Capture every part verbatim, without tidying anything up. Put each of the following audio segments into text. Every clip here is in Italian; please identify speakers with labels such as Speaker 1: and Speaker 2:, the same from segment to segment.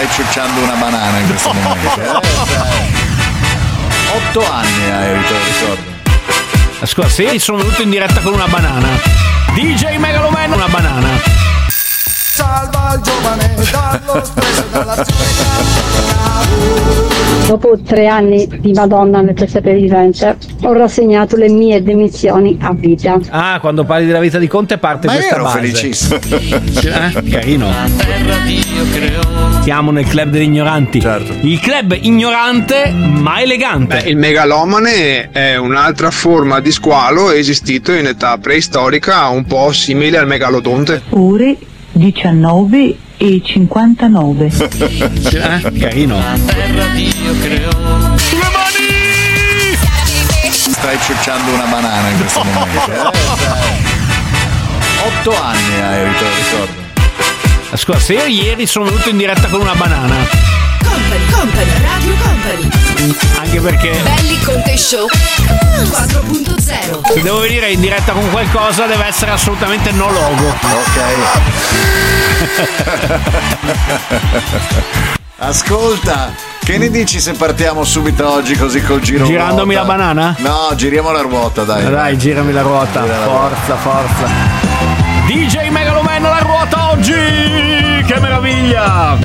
Speaker 1: Stai ciucciando una banana in questo
Speaker 2: no.
Speaker 1: momento. Eh, Otto anni hai, ricordo.
Speaker 2: Scusa, se io sono venuto in diretta con una banana. D J Megaloman, una banana.
Speaker 3: Salva il giovane dallo stress e dall'azione.
Speaker 4: Dopo tre anni di Madonna nel presepe ho rassegnato le mie dimissioni a vita.
Speaker 2: Ah, quando parli della vita di Conte parte
Speaker 1: Ma
Speaker 2: questa
Speaker 1: ero
Speaker 2: base.
Speaker 1: felicissimo.
Speaker 2: Eh, carino. Siamo nel club degli ignoranti.
Speaker 1: Certo.
Speaker 2: Il club ignorante ma elegante.
Speaker 5: Beh, il megalomane è un'altra forma di squalo esistito in età preistorica, un po' simile al megalodonte.
Speaker 6: Ore diciannove e cinquantanove.
Speaker 2: Eh, carino. Sulle mani!
Speaker 1: Stai ciucciando una banana in questo momento. Eh, Otto anni hai, ricordo.
Speaker 2: Scusa, se io ieri sono venuto in diretta con una banana.
Speaker 7: Company, Company, Radio Company.
Speaker 2: Anche perché
Speaker 7: Belli Conte Show quattro punto zero.
Speaker 2: se devo venire in diretta con qualcosa deve essere assolutamente no logo.
Speaker 1: Ok. Ascolta, che ne dici se partiamo subito oggi così col giro
Speaker 2: Girandomi
Speaker 1: ruota?
Speaker 2: la banana?
Speaker 1: No, giriamo la ruota, dai.
Speaker 2: Dai, dai, girami la ruota.
Speaker 1: Gira la
Speaker 2: Forza, forza. D J Megaloman la ruota oggi! Che meraviglia!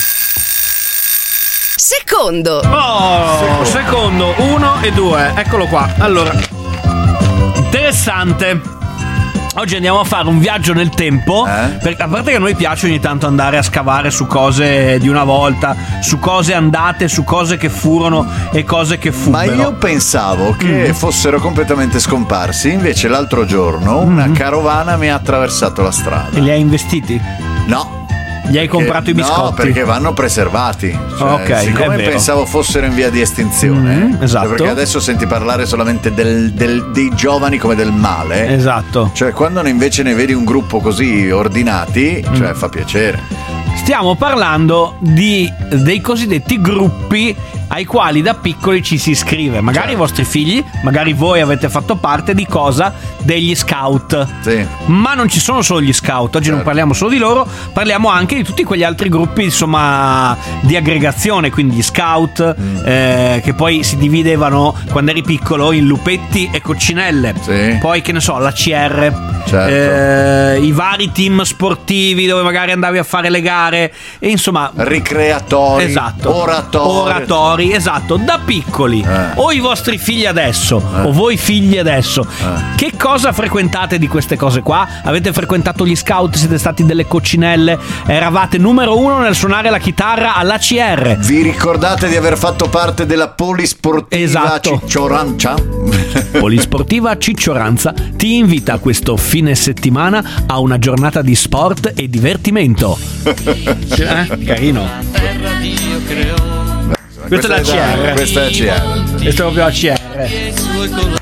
Speaker 7: Secondo.
Speaker 2: Oh, secondo. secondo, uno e due. Eccolo qua. Allora, interessante. Oggi andiamo a fare un viaggio nel tempo,
Speaker 1: Eh?
Speaker 2: perché a parte che a noi piace ogni tanto andare a scavare su cose di una volta, su cose andate, su cose che furono e cose che
Speaker 1: Ma
Speaker 2: furono.
Speaker 1: io pensavo che
Speaker 2: Mm.
Speaker 1: fossero completamente scomparsi, invece l'altro giorno una
Speaker 2: Mm.
Speaker 1: carovana mi ha attraversato la strada.
Speaker 2: E li hai investiti?
Speaker 1: No.
Speaker 2: Gli hai comprato i biscotti?
Speaker 1: No, perché vanno preservati. Cioè,
Speaker 2: Ok, è
Speaker 1: siccome
Speaker 2: vero.
Speaker 1: pensavo fossero in via di estinzione,
Speaker 2: Mm,
Speaker 1: cioè,
Speaker 2: esatto.
Speaker 1: perché adesso senti parlare solamente del- del- dei giovani come del male.
Speaker 2: Esatto.
Speaker 1: Cioè, quando invece ne vedi un gruppo così ordinati,
Speaker 2: Mm.
Speaker 1: cioè fa piacere.
Speaker 2: Stiamo parlando di dei cosiddetti gruppi ai quali da piccoli ci si iscrive. Magari
Speaker 1: Certo.
Speaker 2: i vostri figli, magari voi avete fatto parte di cosa? Degli scout.
Speaker 1: Sì.
Speaker 2: Ma non ci sono solo gli scout, oggi non
Speaker 1: Certo.
Speaker 2: parliamo solo di loro, parliamo anche di tutti quegli altri gruppi, insomma, di aggregazione, quindi gli scout,
Speaker 1: Mm.
Speaker 2: eh, che poi si dividevano quando eri piccolo in lupetti e coccinelle.
Speaker 1: Sì.
Speaker 2: Poi, che ne so, l'A C R,
Speaker 1: Certo.
Speaker 2: eh, i vari team sportivi dove magari andavi a fare le gare, e insomma,
Speaker 1: Ricreatori,
Speaker 2: esatto,
Speaker 1: oratori.
Speaker 2: oratori, esatto, da piccoli,
Speaker 1: Eh.
Speaker 2: o i vostri figli adesso,
Speaker 1: Eh.
Speaker 2: o voi figli adesso,
Speaker 1: Eh.
Speaker 2: che cosa frequentate di queste cose qua? Avete frequentato gli scout? Siete stati delle coccinelle? Eravate numero uno nel suonare la chitarra all'A C R?
Speaker 1: Vi ricordate di aver fatto parte della polisportiva
Speaker 2: Esatto.
Speaker 1: Cicciorancia?
Speaker 2: Polisportiva Ciccioranza ti invita questo fine settimana a una giornata di sport e divertimento. Eh? Carino. Questa è la C R.
Speaker 1: Questa è la C R.
Speaker 2: Questo è proprio la C R.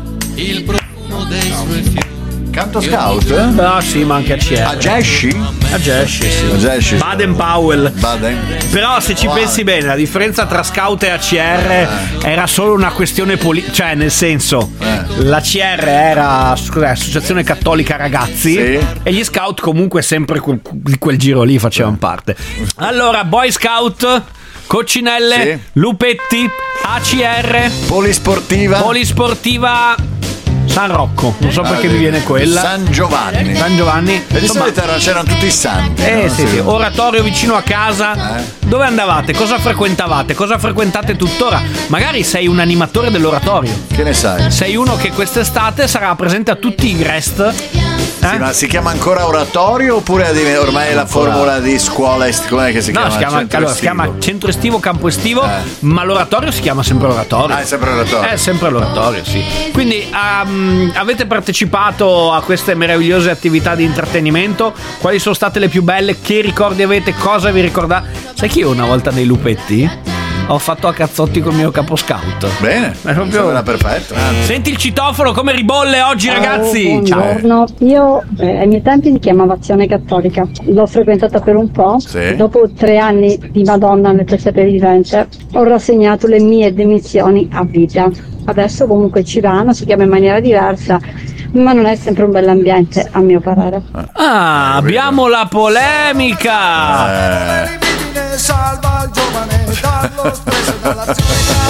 Speaker 1: Canto scout? Eh?
Speaker 2: No, sì, ma anche a C R.
Speaker 1: Agesci?
Speaker 2: Agesci, sì.
Speaker 1: Agesci.
Speaker 2: Baden Powell.
Speaker 1: Baden.
Speaker 2: Però se ci
Speaker 1: Wow.
Speaker 2: pensi bene, la differenza tra scout e A C R era solo una questione politica, cioè nel senso,
Speaker 1: Eh.
Speaker 2: la C R era scusa, Associazione Cattolica Ragazzi,
Speaker 1: Sì.
Speaker 2: e gli scout comunque sempre quel, di quel giro lì facevano parte. Allora, Boy Scout, coccinelle,
Speaker 1: Sì.
Speaker 2: lupetti, A C R,
Speaker 1: Polisportiva.
Speaker 2: Polisportiva San Rocco, non so perché
Speaker 1: Ah,
Speaker 2: mi viene quella.
Speaker 1: San Giovanni.
Speaker 2: San Giovanni.
Speaker 1: E di
Speaker 2: Insomma,
Speaker 1: solito erano- c'erano tutti i santi.
Speaker 2: Eh
Speaker 1: no?
Speaker 2: sì, sì, oratorio vicino a casa.
Speaker 1: Eh.
Speaker 2: Dove andavate? Cosa frequentavate? Cosa frequentate tuttora? Magari sei un animatore dell'oratorio.
Speaker 1: Che ne sai?
Speaker 2: Sei uno che quest'estate sarà presente a tutti i Grest.
Speaker 1: Sì,
Speaker 2: Eh?
Speaker 1: ma si chiama ancora oratorio oppure è- ormai è la formula di scuola? est- Com'è che si
Speaker 2: No,
Speaker 1: chiama?
Speaker 2: si chiama,
Speaker 1: Centro
Speaker 2: allora, si
Speaker 1: estivo?
Speaker 2: chiama centro estivo, campo estivo,
Speaker 1: Eh.
Speaker 2: ma l'oratorio si chiama sempre oratorio.
Speaker 1: Ah, è sempre oratorio.
Speaker 2: È sempre l'oratorio, sì. Quindi um, avete partecipato a queste meravigliose attività di intrattenimento? Quali sono state le più belle? Che ricordi avete? Cosa vi ricordate? Sai che io una volta nei lupetti ho fatto a cazzotti col mio capo scout.
Speaker 1: Bene,
Speaker 2: È proprio-
Speaker 1: sembra perfetto.
Speaker 2: Senti il citofono come ribolle oggi, ragazzi.
Speaker 4: Ciao, buongiorno. Io eh, ai miei tempi si chiamava Azione Cattolica, l'ho frequentata per un po'.
Speaker 1: Sì.
Speaker 4: Dopo tre anni di Madonna nel presepe vivente ho rassegnato le mie dimissioni a vita. Adesso comunque ci vanno, si chiama in maniera diversa, ma non è sempre un bell'ambiente a mio parere.
Speaker 2: Ah, abbiamo la polemica.
Speaker 1: Eh,
Speaker 3: salva il giovane dallo stress e dall'azione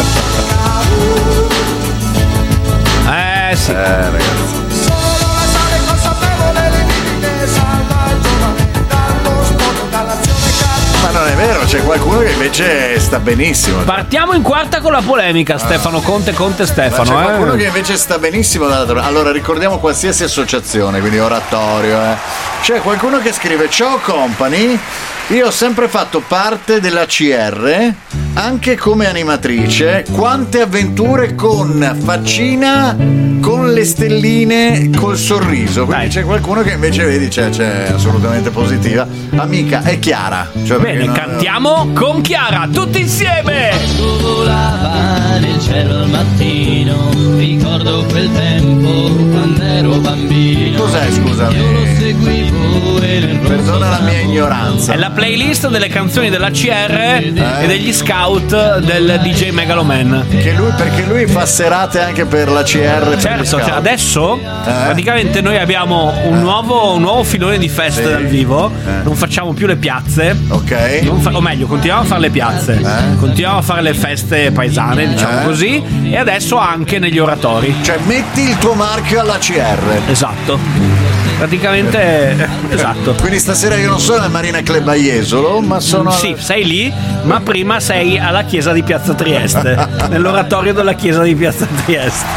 Speaker 3: carica.
Speaker 2: Eh sì.
Speaker 1: Eh, ragazzi.
Speaker 3: Solo la sale consapevole limite salva il giovane dallo sport e dall'azione carica.
Speaker 1: Ma non è vero, c'è qualcuno che invece sta benissimo.
Speaker 2: Partiamo in quarta con la polemica, Stefano Conte, Conte
Speaker 1: Ma
Speaker 2: Stefano.
Speaker 1: c'è qualcuno
Speaker 2: eh.
Speaker 1: che invece sta benissimo dall'altra parte. Allora ricordiamo qualsiasi associazione, quindi oratorio, eh. C'è qualcuno che scrive: ciao company, io ho sempre fatto parte della C R, anche come animatrice. Quante avventure con faccina, con le stelline, col sorriso. Quindi
Speaker 2: Dai.
Speaker 1: c'è qualcuno che invece vedi c'è, c'è assolutamente positiva. Amica, è Chiara. Cioè, perché
Speaker 2: Bene,
Speaker 1: non-
Speaker 2: cantiamo con Chiara, tutti insieme.
Speaker 8: Volava nel cielo al mattino, ricordo quel tempo quando ero bambino.
Speaker 1: Cos'è, scusami?
Speaker 8: Io lo seguivo e nel
Speaker 1: Perdona la mia ignoranza.
Speaker 2: È la playlist delle canzoni della C R e degli scout del D J Megaloman.
Speaker 1: Che lui, perché lui fa serate anche per la C R. per gli
Speaker 2: Certo,
Speaker 1: scout.
Speaker 2: cioè adesso praticamente noi abbiamo un nuovo, un nuovo filone di feste
Speaker 1: Sì.
Speaker 2: dal vivo.
Speaker 1: Eh.
Speaker 2: Non facciamo più le piazze.
Speaker 1: Ok.
Speaker 2: Non fa- o meglio, continuiamo a fare le piazze,
Speaker 1: Eh.
Speaker 2: continuiamo a fare le feste paesane, diciamo
Speaker 1: Eh.
Speaker 2: così, e adesso anche negli oratori.
Speaker 1: Cioè metti il tuo marchio alla C R.
Speaker 2: Esatto. Praticamente, esatto.
Speaker 1: Quindi stasera io non sono a Marina Club a Jesolo, ma sono alla-
Speaker 2: Sì, sei lì, ma prima sei alla chiesa di Piazza Trieste, nell'oratorio della chiesa di Piazza Trieste.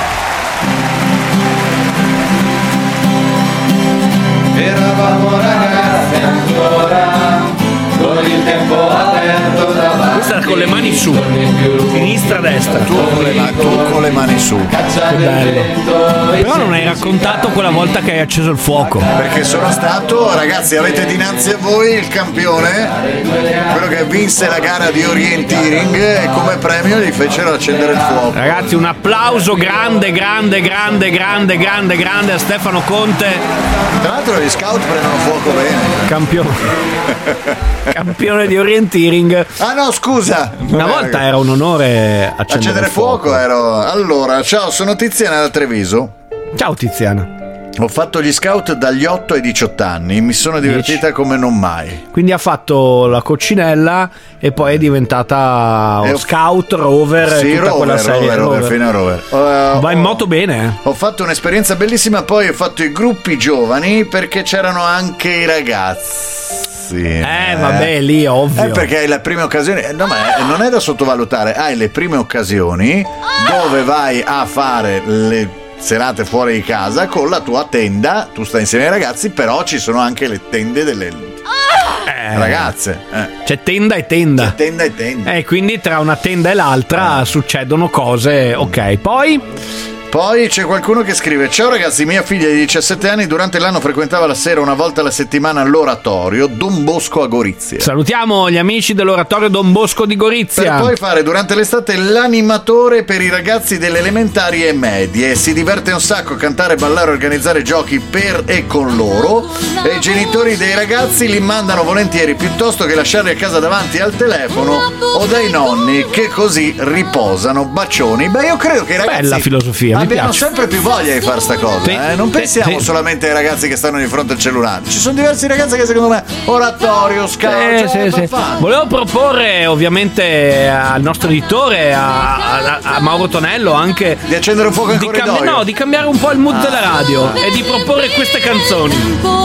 Speaker 9: Eravamo ragazzi ancora, con il tempo aperto davanti.
Speaker 2: Questa era con le mani su, sinistra, destra.
Speaker 1: tu con le, ma- tu con le mani su.
Speaker 2: Che bello. Però non hai raccontato quella volta che hai acceso il fuoco.
Speaker 1: Perché sono stato, ragazzi, avete dinanzi a voi il campione, quello che vinse la gara di orienteering, e come premio gli fecero accendere il fuoco.
Speaker 2: Ragazzi, un applauso grande, grande, grande, grande, grande, grande a Stefano Conte,
Speaker 1: Tra l'altro gli scout prendono fuoco bene.
Speaker 2: campione. Campione di orienteering.
Speaker 1: Ah no, scusa.
Speaker 2: Una volta era un onore accendere,
Speaker 1: Accendere
Speaker 2: il fuoco.
Speaker 1: fuoco ero. Allora, ciao, sono Tiziana da Treviso.
Speaker 2: Ciao Tiziana.
Speaker 1: Ho fatto gli scout dagli otto ai diciotto anni, mi sono divertita come non mai.
Speaker 2: Quindi ha fatto la coccinella e poi è diventata
Speaker 1: E ho-
Speaker 2: scout, rover,
Speaker 1: Sì,
Speaker 2: tutta quella
Speaker 1: rover,
Speaker 2: serie.
Speaker 1: rover, rover, fino a rover. Uh,
Speaker 2: Va in
Speaker 1: ho-
Speaker 2: moto bene, eh.
Speaker 1: Ho fatto un'esperienza bellissima, poi ho fatto i gruppi giovani perché c'erano anche i ragazzi.
Speaker 2: Eh, vabbè, lì ovvio.
Speaker 1: Eh, perché hai le prime occasioni, no, ma è- non è da sottovalutare, hai le prime occasioni dove vai a fare le serate fuori di casa con la tua tenda, tu stai insieme ai ragazzi, però ci sono anche le tende delle
Speaker 2: Eh,
Speaker 1: ragazze. Eh.
Speaker 2: C'è tenda e tenda.
Speaker 1: C'è tenda e tenda.
Speaker 2: E quindi tra una tenda e l'altra succedono cose. Ok, poi
Speaker 1: Poi c'è qualcuno che scrive: ciao ragazzi, mia figlia di diciassette anni durante l'anno frequentava la sera una volta alla settimana l'oratorio Don Bosco a Gorizia,
Speaker 2: salutiamo gli amici dell'oratorio Don Bosco di Gorizia.
Speaker 1: per poi fare durante l'estate l'animatore per i ragazzi delle elementari e medie. Si diverte un sacco a cantare, ballare, organizzare giochi per e con loro, e i genitori dei ragazzi li mandano volentieri piuttosto che lasciarli a casa davanti al telefono o dai nonni, che così riposano. Bacioni. Beh, io credo che i ragazzi
Speaker 2: Bella filosofia, mi
Speaker 1: abbiano
Speaker 2: piace.
Speaker 1: sempre più voglia di fare sta cosa,
Speaker 2: Sì,
Speaker 1: eh? Non
Speaker 2: sì,
Speaker 1: pensiamo
Speaker 2: sì.
Speaker 1: solamente ai ragazzi che stanno di fronte al cellulare. Ci sono diversi ragazzi che secondo me oratorio, scout,
Speaker 2: Eh,
Speaker 1: cioè,
Speaker 2: sì,
Speaker 1: fa
Speaker 2: sì.
Speaker 1: fare.
Speaker 2: Volevo proporre ovviamente al nostro editore, a, a- a Mauro Tonello, anche
Speaker 1: di accendere un fuoco in
Speaker 2: di
Speaker 1: corridoio.
Speaker 2: cambi- no, di cambiare un po' il mood della radio e di proporre queste canzoni.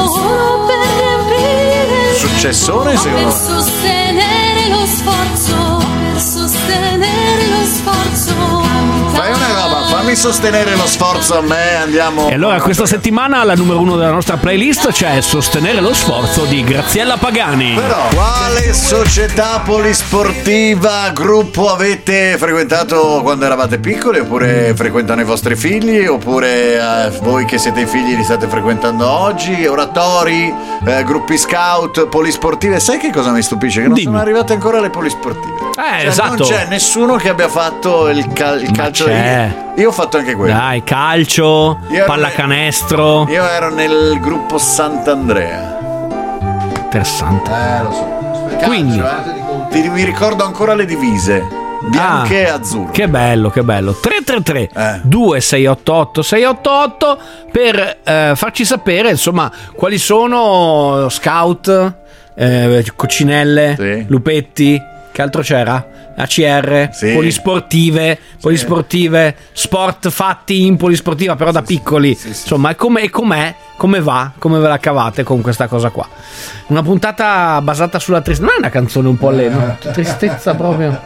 Speaker 1: Successone, secondo me.
Speaker 7: Sostenere lo sforzo, per sostenere lo sforzo.
Speaker 1: Fai una roba, fammi sostenere lo sforzo a me, andiamo.
Speaker 2: E allora questa settimana la numero uno della nostra playlist c'è Sostenere lo sforzo di Graziella Pagani.
Speaker 1: Però, quale società polisportiva, gruppo avete frequentato quando eravate piccoli, oppure frequentano i vostri figli, oppure eh, voi che siete i figli li state frequentando oggi? Oratori, eh, gruppi scout, polisportive. Sai che cosa mi stupisce? Che non
Speaker 2: Dimmi.
Speaker 1: sono arrivate ancora le polisportive.
Speaker 2: Eh,
Speaker 1: Cioè,
Speaker 2: esatto.
Speaker 1: Non c'è nessuno che abbia fatto il, cal- il
Speaker 2: Ma
Speaker 1: calcio.
Speaker 2: c'è.
Speaker 1: Io ho fatto anche quello.
Speaker 2: Dai, calcio,
Speaker 1: Io ero-
Speaker 2: pallacanestro.
Speaker 1: Io ero nel gruppo Sant'Andrea.
Speaker 2: Interessante.
Speaker 1: Eh, lo so. Calcio,
Speaker 2: Quindi.
Speaker 1: eh. Ti- mi ricordo ancora le divise bianche e
Speaker 2: Ah,
Speaker 1: azzurre.
Speaker 2: Che bello, che bello. tre tre tre
Speaker 1: Eh.
Speaker 2: due sei otto otto sei otto otto per eh, farci sapere insomma quali sono scout eh, coccinelle,
Speaker 1: Sì.
Speaker 2: lupetti, che altro c'era? A C R,
Speaker 1: Sì.
Speaker 2: polisportive, polisportive, sport fatti in polisportiva però da piccoli. Insomma, è come, è com'è, come va, come ve la cavate con questa cosa qua. Una puntata basata sulla tristezza. Non è una canzone un po' lenta, tristezza proprio.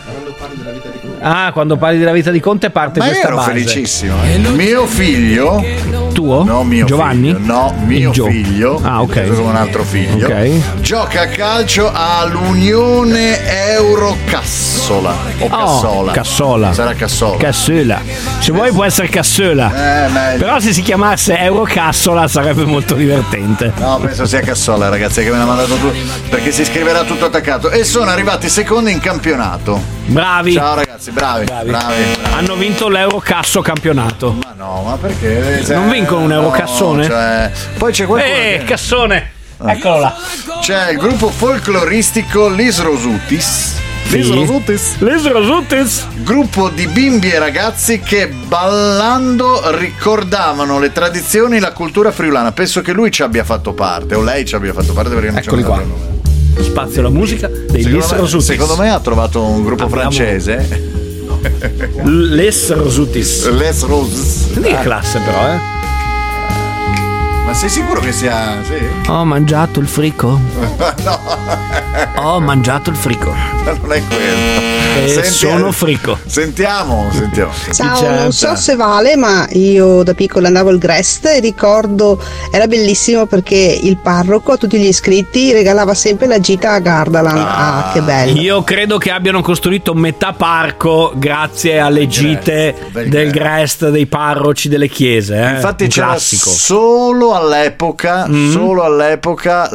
Speaker 2: Ah, quando parli della vita di Conte parte
Speaker 1: Ma
Speaker 2: questa
Speaker 1: ero
Speaker 2: base.
Speaker 1: felicissimo. Mio figlio,
Speaker 2: Tuo?
Speaker 1: no mio
Speaker 2: Giovanni?
Speaker 1: figlio, no mio
Speaker 2: Gio.
Speaker 1: figlio,
Speaker 2: Ah, ok.
Speaker 1: inteso come un altro figlio,
Speaker 2: Ok.
Speaker 1: gioca a calcio all'Unione Eurocassola o Cassola.
Speaker 2: Cassola.
Speaker 1: Sarà Cassola.
Speaker 2: Cassola. Se vuoi può essere Cassola.
Speaker 1: Eh, meglio.
Speaker 2: Però se si chiamasse Eurocassola sarebbe molto divertente.
Speaker 1: No, penso sia Cassola, ragazzi, che me l'ha mandato tu, perché si scriverà tutto attaccato. E sono arrivati secondi in campionato.
Speaker 2: Bravi.
Speaker 1: Ciao ragazzi, bravi, bravi, bravi.
Speaker 2: Hanno vinto l'Eurocasso campionato.
Speaker 1: Ma no, ma perché? Cioè,
Speaker 2: Non vincono un Eurocassone?
Speaker 1: no, cioè, poi c'è qualcuno
Speaker 2: Eh,
Speaker 1: che-
Speaker 2: Cassone. Eccolo là.
Speaker 1: C'è il gruppo folcloristico Lis Rosutis. Lis Rosutis.
Speaker 2: Lis Rosutis.
Speaker 1: Gruppo di bimbi e ragazzi che ballando ricordavano le tradizioni e la cultura friulana. Penso che lui ci abbia fatto parte, o lei ci abbia fatto parte, perché non
Speaker 2: Eccoli
Speaker 1: c'è
Speaker 2: qua. Spazio alla musica dei Lis
Speaker 1: Secondo me,
Speaker 2: Rosutis.
Speaker 1: secondo me ha trovato un gruppo
Speaker 2: Abbiamo-
Speaker 1: francese.
Speaker 2: Les Rosutis.
Speaker 1: Les Roses.
Speaker 2: Di che classe però, eh?
Speaker 1: Ma sei sicuro che sia. Sì?
Speaker 2: Ho mangiato il frico.
Speaker 1: No,
Speaker 2: Ho mangiato il frico.
Speaker 1: non è quello.
Speaker 2: E
Speaker 1: Senti-
Speaker 2: sono frico.
Speaker 1: Sentiamo, sentiamo.
Speaker 10: Ciao, non so se vale, ma io da piccola andavo al Grest e ricordo era bellissimo perché il parroco a tutti gli iscritti regalava sempre la gita a Gardaland. Ah, che bello.
Speaker 2: Io credo che abbiano costruito metà parco grazie alle gite
Speaker 1: del
Speaker 2: del Grest, dei parroci delle chiese. Eh?
Speaker 1: Infatti
Speaker 2: Un
Speaker 1: c'era
Speaker 2: classico.
Speaker 1: solo all'epoca,
Speaker 2: Mm.
Speaker 1: solo all'epoca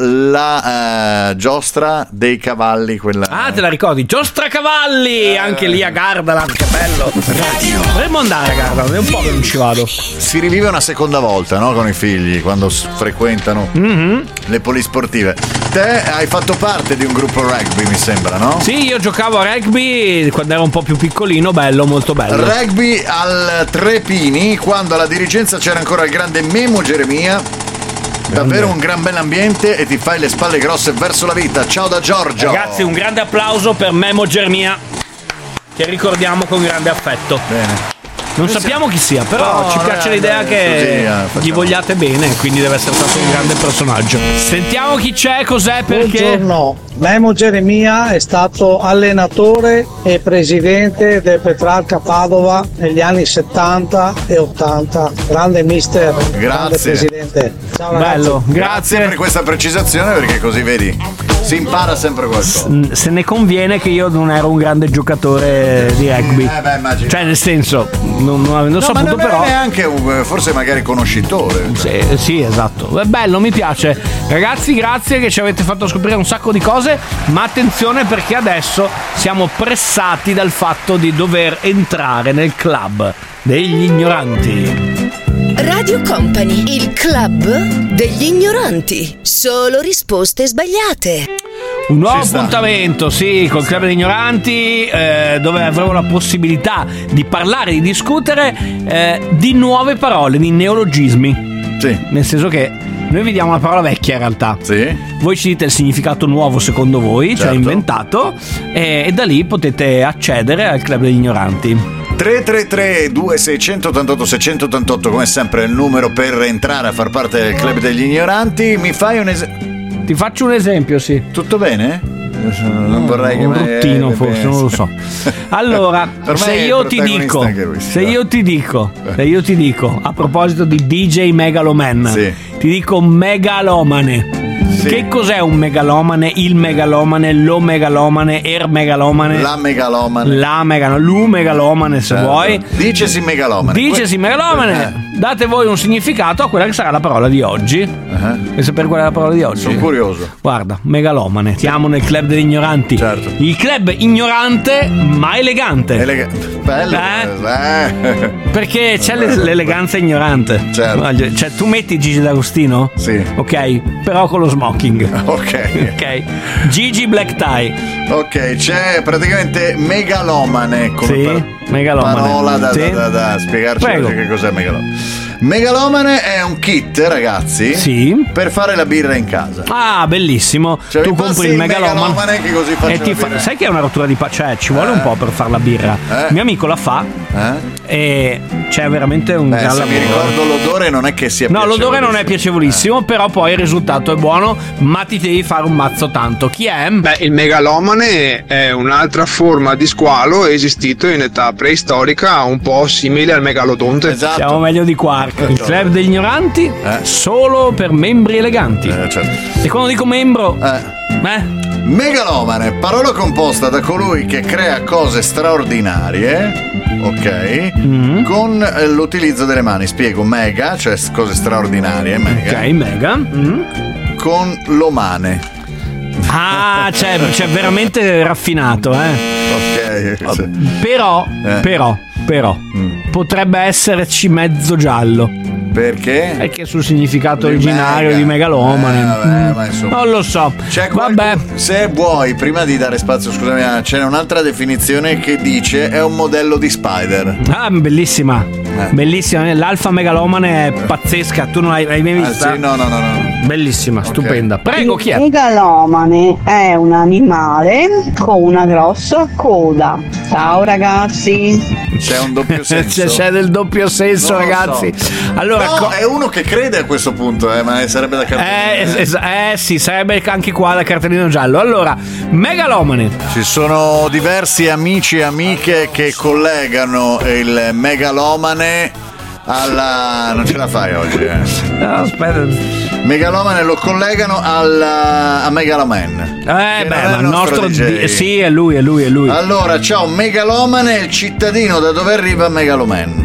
Speaker 1: la eh, giostra dei cavalli, quella.
Speaker 2: Ah, te la ricordi? Giostra cavalli! Anche lì a Gardaland, che bello! Radio. Dovremmo andare a Gardaland, è un po' che non ci vado.
Speaker 1: Si rivive una seconda volta, no? Con i figli quando s- frequentano
Speaker 2: Mm-hmm.
Speaker 1: le polisportive. Te hai fatto parte di un gruppo rugby, mi sembra, no?
Speaker 2: Sì, io giocavo a rugby quando ero un po' più piccolino, bello, molto bello.
Speaker 1: Rugby al Trepini, quando alla dirigenza c'era ancora il grande Memo Geremia. Davvero un gran bell'ambiente e ti fai le spalle grosse verso la vita. Ciao da Giorgio.
Speaker 2: Ragazzi, un grande applauso per Memo Germia, che ricordiamo con grande affetto.
Speaker 1: Bene.
Speaker 2: Non sappiamo chi sia, però
Speaker 1: No,
Speaker 2: ci
Speaker 1: no,
Speaker 2: piace
Speaker 1: no,
Speaker 2: l'idea
Speaker 1: no,
Speaker 2: che
Speaker 1: così, eh, facciamo.
Speaker 2: gli vogliate bene, quindi deve essere stato un grande personaggio. Sentiamo chi c'è, cos'è, perché.
Speaker 11: Buongiorno, Memo Geremia è stato allenatore e presidente del Petrarca Padova negli anni settanta e ottanta. Grande mister, grande
Speaker 1: Grazie.
Speaker 11: presidente. Ciao ragazzi.
Speaker 2: Bello,
Speaker 1: Grazie per questa precisazione, perché così vedi, si impara sempre qualcosa.
Speaker 2: Mm, Se ne conviene che io non ero un grande giocatore di rugby.
Speaker 1: Eh beh, immagino.
Speaker 2: Cioè, nel senso, non, non avendo
Speaker 1: No, ma
Speaker 2: saputo,
Speaker 1: non
Speaker 2: però.
Speaker 1: è neanche un, forse magari conoscitore.
Speaker 2: Sì, sì, esatto. È bello, mi piace. Ragazzi, grazie che ci avete fatto scoprire un sacco di cose, ma attenzione perché adesso siamo pressati dal fatto di dover entrare nel club degli ignoranti.
Speaker 7: Radio Company, il club degli ignoranti. Solo risposte sbagliate.
Speaker 2: Un nuovo
Speaker 1: Ci sta.
Speaker 2: appuntamento, sì, col Club degli Ignoranti, eh, dove avremo la possibilità di parlare, di discutere eh, di nuove parole, di neologismi.
Speaker 1: Sì.
Speaker 2: Nel senso che noi vi diamo una parola vecchia in realtà.
Speaker 1: Sì.
Speaker 2: Voi ci dite il significato nuovo secondo voi, cioè
Speaker 1: Certo.
Speaker 2: inventato, e, e da lì potete accedere al Club degli Ignoranti.
Speaker 1: tre tre tre due sei otto otto sei otto otto, come sempre, è il numero per entrare a far parte del Club degli Ignoranti. Mi fai un esempio?
Speaker 2: Ti faccio un esempio, sì.
Speaker 1: Tutto bene? Non vorrei che
Speaker 2: un
Speaker 1: me-
Speaker 2: bruttino
Speaker 1: eh,
Speaker 2: forse,
Speaker 1: beh,
Speaker 2: non lo
Speaker 1: sì.
Speaker 2: so. Allora,
Speaker 1: Per me
Speaker 2: se
Speaker 1: è
Speaker 2: io ti
Speaker 1: protagonista
Speaker 2: dico,
Speaker 1: anche lui, sì,
Speaker 2: se
Speaker 1: dai.
Speaker 2: io ti dico, se io ti dico, a proposito di D J Megaloman,
Speaker 1: Sì.
Speaker 2: ti dico megalomane.
Speaker 1: Sì.
Speaker 2: Che cos'è un megalomane? Il megalomane, lo megalomane, er megalomane,
Speaker 1: La megalomane.
Speaker 2: la megalomane, lu megalomane se
Speaker 1: Certo.
Speaker 2: vuoi.
Speaker 1: Dicesi megalomane.
Speaker 2: Dicesi megalomane. Date voi un significato a quella che sarà la parola di oggi.
Speaker 1: Eh.
Speaker 2: Vuoi sapere qual è la parola di oggi?
Speaker 1: Sono curioso.
Speaker 2: Guarda, megalomane. Siamo nel club degli ignoranti.
Speaker 1: Certo.
Speaker 2: Il club ignorante ma elegante.
Speaker 1: Elega- bello. Eh?
Speaker 2: Perché c'è l'e- l'eleganza ignorante.
Speaker 1: Certo.
Speaker 2: Voglio- Cioè, tu metti Gigi D'Agostino?
Speaker 1: Sì.
Speaker 2: Ok, però con lo smoking.
Speaker 1: Ok.
Speaker 2: Ok. Gigi Black Tie.
Speaker 1: Ok, c'è praticamente megalomane come
Speaker 2: Sì,
Speaker 1: par-
Speaker 2: megalomane.
Speaker 1: parola da,
Speaker 2: Sì.
Speaker 1: da, da, da spiegarci
Speaker 2: Prego.
Speaker 1: oggi che cos'è megalomane. Megalomane è un kit, ragazzi,
Speaker 2: sì,
Speaker 1: per fare la birra in casa.
Speaker 2: Ah, bellissimo.
Speaker 1: Cioè,
Speaker 2: tu
Speaker 1: mi passi
Speaker 2: compri il
Speaker 1: il
Speaker 2: megalomane,
Speaker 1: megalomane che così faccio
Speaker 2: e ti
Speaker 1: la
Speaker 2: fa-
Speaker 1: birra.
Speaker 2: sai che è una rottura di pancia, cioè ci vuole
Speaker 1: Eh.
Speaker 2: un po' per fare la birra.
Speaker 1: Eh.
Speaker 2: Mio amico la fa
Speaker 1: Eh?
Speaker 2: e c'è veramente un
Speaker 1: Beh,
Speaker 2: gran
Speaker 1: se
Speaker 2: lavoro.
Speaker 1: mi ricordo l'odore non è che sia
Speaker 2: No, l'odore non è
Speaker 1: piacevolissimo.
Speaker 2: piacevolissimo, però poi il risultato è buono, ma ti devi fare un mazzo tanto. Chi è?
Speaker 5: Beh, il megalomane è un'altra forma di squalo esistito in età preistorica, un po' simile al megalodonte.
Speaker 1: Esatto.
Speaker 2: Siamo meglio di Quark. Il club degli ignoranti
Speaker 1: Eh.
Speaker 2: solo per membri eleganti.
Speaker 1: Eh, certo.
Speaker 2: E quando dico membro,
Speaker 1: Eh.
Speaker 2: eh,
Speaker 1: Megalomane, parola composta da colui che crea cose straordinarie, ok,
Speaker 2: Mm.
Speaker 1: con eh, l'utilizzo delle mani. Spiego, mega, cioè s- cose straordinarie, mega,
Speaker 2: ok, mega. Mm.
Speaker 1: con l'omane.
Speaker 2: Ah, cioè, cioè veramente raffinato, eh.
Speaker 1: Ok. sì.
Speaker 2: Però,
Speaker 1: Eh.
Speaker 2: però, però,
Speaker 1: Mm.
Speaker 2: potrebbe esserci mezzo giallo.
Speaker 1: Perché?
Speaker 2: Perché sul significato
Speaker 1: Di
Speaker 2: originario
Speaker 1: mega.
Speaker 2: di megalomane.
Speaker 1: Eh, vabbè,
Speaker 2: Mm.
Speaker 1: ma insomma.
Speaker 2: Non lo so.
Speaker 1: C'è qualcu-
Speaker 2: Vabbè.
Speaker 1: Se vuoi, prima di dare spazio, scusami, ah, c'è un'altra definizione che dice è un modello di spider.
Speaker 2: Ah, bellissima.
Speaker 1: Eh.
Speaker 2: Bellissima. L'alfa megalomane è pazzesca. Tu non l'hai, l'hai mai
Speaker 1: Ah,
Speaker 2: vista?
Speaker 1: sì, no, no, no, no.
Speaker 2: Bellissima, stupenda. Prego, chi
Speaker 12: Il
Speaker 2: è?
Speaker 12: megalomane è un animale con una grossa coda. Ciao ragazzi.
Speaker 1: C'è un doppio senso.
Speaker 2: C'è, c'è del doppio senso,
Speaker 1: Non lo
Speaker 2: ragazzi.
Speaker 1: so.
Speaker 2: Allora,
Speaker 1: No,
Speaker 2: co-
Speaker 1: è uno che crede a questo punto, eh, ma sarebbe da
Speaker 2: eh,
Speaker 1: cartellino.
Speaker 2: es- eh sì, sarebbe anche qua la cartellino giallo. Allora, megalomane.
Speaker 1: Ci sono diversi amici e amiche che collegano il megalomane alla... non ce la fai oggi, eh.
Speaker 2: No, aspetta.
Speaker 1: Megalomane lo collegano alla... a Megaloman.
Speaker 2: Eh,
Speaker 1: Che
Speaker 2: beh,
Speaker 1: non è
Speaker 2: ma il nostro
Speaker 1: D J.
Speaker 2: di- sì, è lui, è lui, è lui.
Speaker 1: Allora, ciao, Megalomane è il cittadino da dove arriva Megaloman.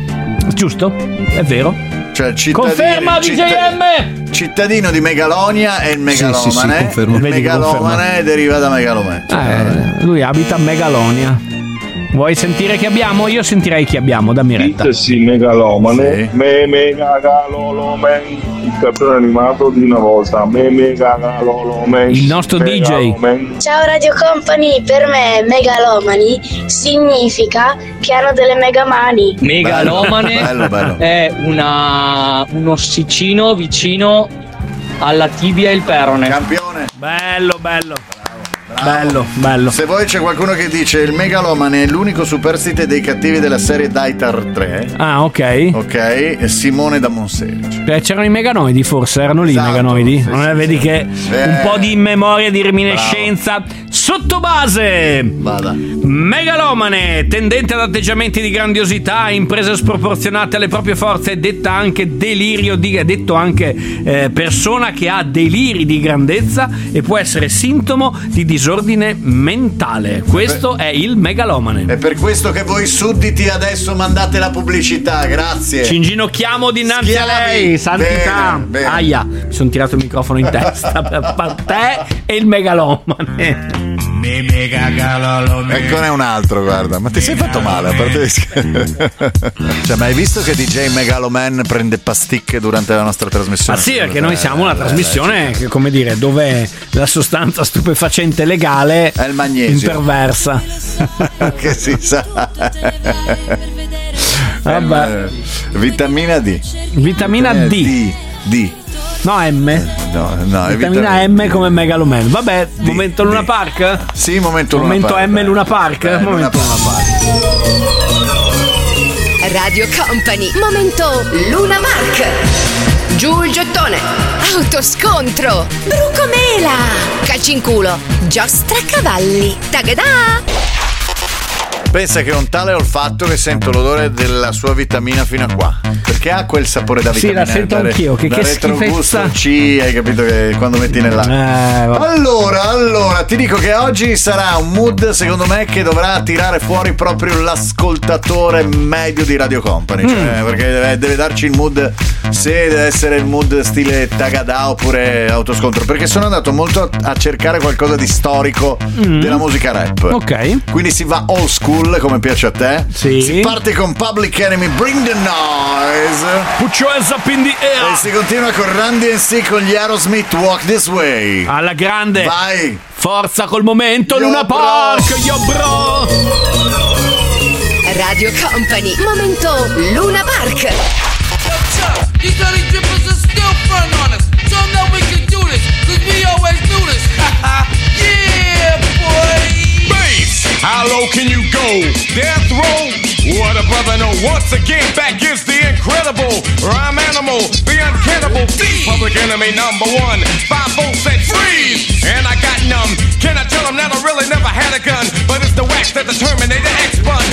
Speaker 2: Giusto? È vero.
Speaker 1: Cioè il cittadino,
Speaker 2: Conferma
Speaker 1: il
Speaker 2: D J
Speaker 1: citta-
Speaker 2: M.
Speaker 1: cittadino di Megalonia è il
Speaker 13: Sì, sì, sì,
Speaker 1: megalomane.
Speaker 13: confermo.
Speaker 1: il
Speaker 2: Vedi,
Speaker 1: megalomane deriva da megalomane.
Speaker 2: Eh, lui abita a Megalonia. Vuoi sentire chi abbiamo? Io sentirei chi abbiamo, dammi retta.
Speaker 14: Sì, megalomane,
Speaker 1: Sì.
Speaker 14: me megalolomen, il cartone animato di una volta, me megalolomen,
Speaker 2: Il nostro D J.
Speaker 14: megalomen.
Speaker 15: Ciao Radio Company, per me megalomani significa che hanno delle mega mani.
Speaker 16: Megalomane
Speaker 1: Bello, bello.
Speaker 16: è una, un ossicino vicino alla tibia e il perone.
Speaker 1: Campione.
Speaker 2: Bello, bello.
Speaker 1: Bravo.
Speaker 2: Bello, bello.
Speaker 1: Se voi c'è qualcuno che dice il megalomane è l'unico superstite dei cattivi della serie Daitar tre,
Speaker 2: Ah, ok.
Speaker 1: ok, è Simone da Monselice.
Speaker 2: Eh, C'erano i meganoidi, forse erano lì
Speaker 1: Esatto,
Speaker 2: i meganoidi.
Speaker 1: sì,
Speaker 2: non è,
Speaker 1: sì,
Speaker 2: vedi
Speaker 1: sì.
Speaker 2: che
Speaker 1: Eh.
Speaker 2: un po' di memoria di reminiscenza. Sotto base.
Speaker 1: Vada.
Speaker 2: Megalomane, tendente ad atteggiamenti di grandiosità, imprese sproporzionate alle proprie forze, detta anche delirio di, detto anche eh, persona che ha deliri di grandezza e può essere sintomo di disordine mentale. Questo è il megalomane.
Speaker 1: È per questo che voi sudditi adesso mandate la pubblicità, grazie.
Speaker 2: Ci inginocchiamo dinanzi
Speaker 1: Schiavi.
Speaker 2: a lei, santità.
Speaker 1: Bene, bene.
Speaker 2: Aia, mi sono tirato il microfono in testa per per te e il megalomane.
Speaker 1: Eccone un altro, guarda. Ma ti sei fatto male, a parte Cioè, ma hai visto che D J Megaloman prende pasticche durante la nostra trasmissione?
Speaker 2: Ah sì, perché noi siamo una
Speaker 1: Eh,
Speaker 2: trasmissione che, come dire, dove la sostanza stupefacente legale
Speaker 1: è il magnesio.
Speaker 2: imperversa.
Speaker 1: Che si sa.
Speaker 2: Vabbè.
Speaker 1: Eh, Vitamina D.
Speaker 2: Vitamina D.
Speaker 1: D. D.
Speaker 2: No, M.
Speaker 1: No, no, è
Speaker 2: Vitamina M come Megaloman. Vabbè, momento Luna Park?
Speaker 1: Sì, momento Luna
Speaker 2: Momento
Speaker 1: Park.
Speaker 2: M Luna Park?
Speaker 1: Eh,
Speaker 2: Momento
Speaker 1: Luna
Speaker 2: Luna Park.
Speaker 7: Radio Company. Momento Luna Park. Giù il gettone. Autoscontro. Brucomela. Calci in culo. Giostra cavalli. Tagadà.
Speaker 1: Pensa che ho un tale olfatto che sento l'odore della sua vitamina fino a qua. Perché ha quel sapore da
Speaker 2: Sì,
Speaker 1: vitamina.
Speaker 2: la sento
Speaker 1: da re-
Speaker 2: anch'io, che-
Speaker 1: da
Speaker 2: che
Speaker 1: retrogusto
Speaker 2: schifezza.
Speaker 1: C, hai capito che quando metti nell'acqua.
Speaker 2: Eh, vabbè.
Speaker 1: Allora, allora, ti dico che oggi sarà un mood, secondo me, che dovrà tirare fuori proprio l'ascoltatore medio di Radio Company. Cioè,
Speaker 2: Mm.
Speaker 1: perché deve, deve darci il mood, se deve essere il mood stile Tagadà oppure autoscontro. Perché sono andato molto a, a cercare qualcosa di storico
Speaker 2: Mm.
Speaker 1: della musica rap.
Speaker 2: Ok.
Speaker 1: Quindi si va old school, come piace a te.
Speaker 2: Sì.
Speaker 1: Si parte con Public Enemy, Bring the Noise.
Speaker 2: Put your hands up in the air.
Speaker 1: E si continua con Randy and C con gli Aerosmith, Walk This Way.
Speaker 2: Alla grande.
Speaker 1: Vai.
Speaker 2: Forza col momento
Speaker 1: Yo,
Speaker 2: Luna
Speaker 1: bro.
Speaker 2: Park. Yo bro.
Speaker 7: Radio Company. Momento Luna Park.
Speaker 13: front on us. Show them that we can do this, cause we always do this. Yeah, boy.
Speaker 17: Bass, how low can you go? Death row? What a brother know. Once again, back is the incredible rhyme animal, the uncannibal thief, public enemy number one. Five volts said freeze, and I got numb. Can I tell them that I really never had a gun? But it's the wax that the Terminator X bun.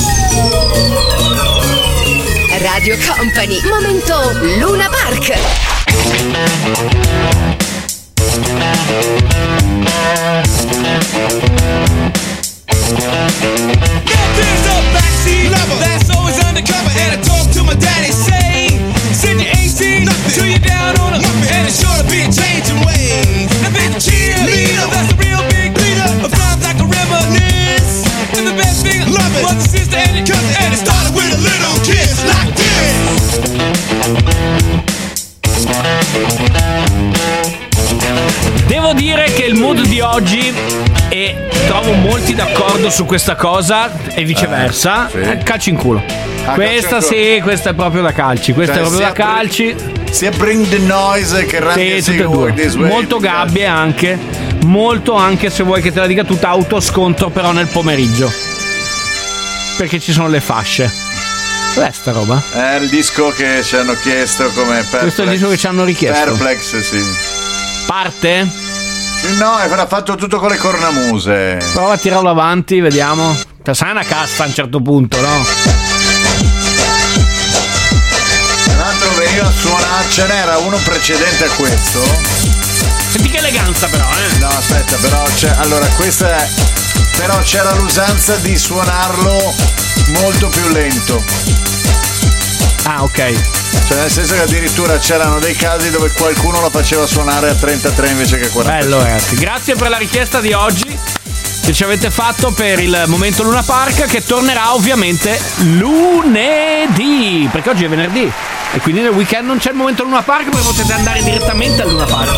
Speaker 7: Radio Company, momento Luna Park.
Speaker 13: There's a backseat lover that's always undercover, and I talk to my daddy saying, send your A C till you're down on it, and it's sure to be a changing ways. The big cheerleader, that's a real big leader, of times like a reminisce. And the best thing, love it, was the sister and your cousin, and it started with a little kiss like this.
Speaker 2: Devo dire che il mood di oggi, e trovo molti d'accordo su questa cosa, e viceversa,
Speaker 1: Eh, sì.
Speaker 2: calci in culo.
Speaker 1: Ah,
Speaker 2: Questa
Speaker 1: calci in culo.
Speaker 2: sì, questa è proprio da calci. Questa
Speaker 1: Cioè,
Speaker 2: è proprio da
Speaker 1: sia Bring-
Speaker 2: calci.
Speaker 1: Sia Bring the Noise che Run
Speaker 2: Sì,
Speaker 1: the
Speaker 2: tutte e
Speaker 1: Sea
Speaker 2: due.
Speaker 1: Work This Way.
Speaker 2: Molto gabbie anche. Molto, anche se vuoi che te la dica tutta, autoscontro però nel pomeriggio. Perché ci sono le fasce. Cos'è sta roba?
Speaker 1: È il disco che ci hanno chiesto come Perplex.
Speaker 2: Questo è il disco che ci hanno richiesto.
Speaker 1: Perplex, sì.
Speaker 2: Parte?
Speaker 1: No, è fatto tutto con le cornamuse.
Speaker 2: Prova a tirarlo avanti, vediamo. Sai una cassa a un certo punto, no?
Speaker 1: Tra l'altro veniva a suonare, ce n'era uno precedente a questo.
Speaker 2: Senti che eleganza però, eh?
Speaker 1: No, aspetta, però c'è. Allora, questa è. Però c'era l'usanza di suonarlo molto più lento.
Speaker 2: Ah, ok.
Speaker 1: Cioè, nel senso che addirittura c'erano dei casi dove qualcuno lo faceva suonare a trentatré invece che quaranta.
Speaker 2: Bello, ragazzi. Grazie per la richiesta di oggi che ci avete fatto per il momento Luna Park, che tornerà ovviamente lunedì, perché oggi è venerdì e quindi nel weekend non c'è il momento Luna Park, perché potete andare direttamente al Luna Park.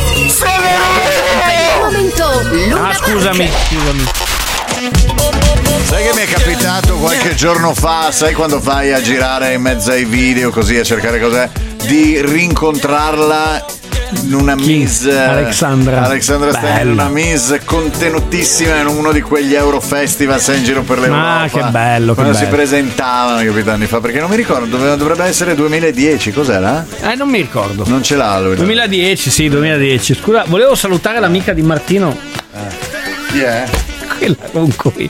Speaker 7: Momento Luna
Speaker 2: Ah, scusami, scusami.
Speaker 1: Sai che mi è capitato qualche giorno fa, sai quando vai a girare in mezzo ai video così a cercare cos'è, di rincontrarla in una Miss
Speaker 2: Alexandra.
Speaker 1: Alexandra Stein, in una Miss contenutissima in uno di quegli Eurofestival sei in giro per l'Europa.
Speaker 2: Ah, che bello, che
Speaker 1: quando si
Speaker 2: bello.
Speaker 1: presentavano, capito, anni fa, perché non mi ricordo, dove- dovrebbe essere duemiladieci, cos'era?
Speaker 2: Eh, non mi ricordo.
Speaker 1: Non ce l'ha lui.
Speaker 2: duemiladieci, sì, duemiladieci. Scusa, volevo salutare l'amica di Martino.
Speaker 1: Chi è?
Speaker 2: Quella con cui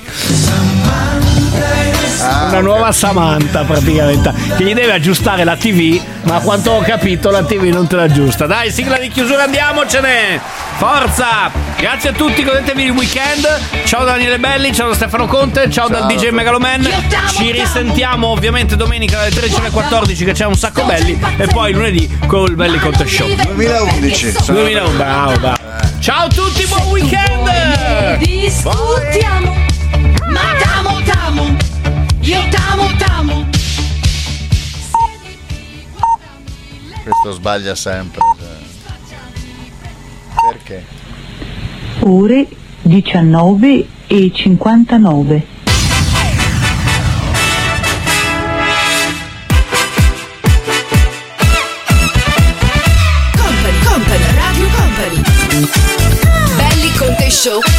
Speaker 2: una nuova Samantha praticamente, che gli deve aggiustare la tivù, ma a quanto ho capito la tivù non te la aggiusta. Dai, sigla di chiusura, andiamocene, forza, grazie a tutti, godetevi il weekend. Ciao da Daniele Belli, ciao da Stefano Conte, ciao, dal D J Megaloman. Ci risentiamo ovviamente domenica dalle tredici alle quattordici, che c'è un sacco belli, e poi lunedì col Belli Conte Show
Speaker 1: duemilaundici.
Speaker 2: duemilaundici. Bravo, bravo. Ciao a tutti, buon weekend.
Speaker 18: Discutiamo, ma t'amo t'amo, io t'amo t'amo.
Speaker 1: Questo sbaglia sempre. Perché?
Speaker 6: Ore diciannove e cinquantanove.
Speaker 7: Company, Company, Radio Company. Belli Conte Show